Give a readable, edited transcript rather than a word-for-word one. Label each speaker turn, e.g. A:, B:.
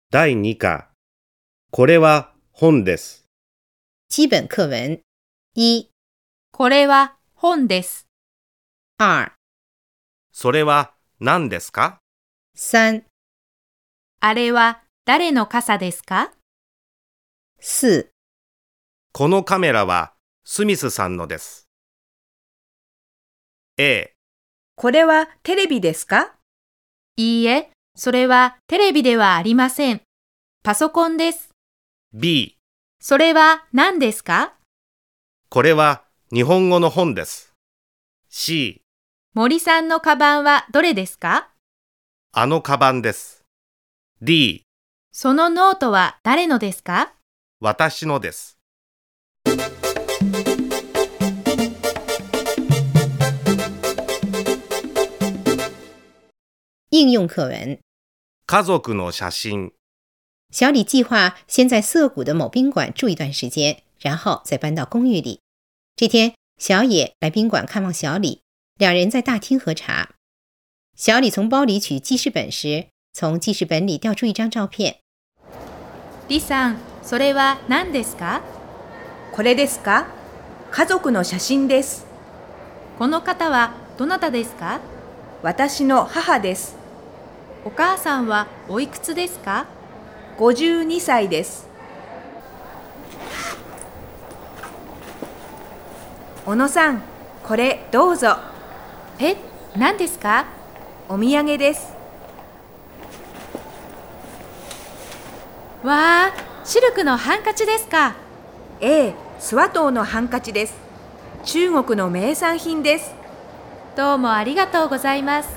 A: 第2課。これは本です。
B: 基本課文1、
C: これは本です。
B: 2、
A: それは何ですか？
B: 3、
C: あれは誰の傘ですか？
B: 4、
A: このカメラはスミスさんのです。A、
D: これはテレビですか？
C: いいえ、それはテレビではありません。パソコンです。
A: B、
C: それは何ですか？
A: これは日本語の本です。C、
C: 森さんのカバンはどれですか？
A: あのカバンです。D、
C: そのノートは誰のですか？
A: 私のです。
B: 应用课文。
A: 家族の写真。
B: 小李计划先在涩谷的某宾馆住一段时间，然后再搬到公寓里。这天，小野来宾馆看望小李，两人在大厅喝茶。小李从包里取记事本时，从记事本里调出一张照片。
C: 李さん、それは何ですか？
D: これですか？家族の写真です。
C: この方はどなたですか？
D: 私の母です。
C: お母さんはおいくつですか
D: 52歳です。小野さん、これどうぞ。
C: え、何ですか？
D: お土産です。
C: わあ、シルクのハンカチですか？
D: ええ、スワトウのハンカチです。中国の名産品です。
C: どうもありがとうございます。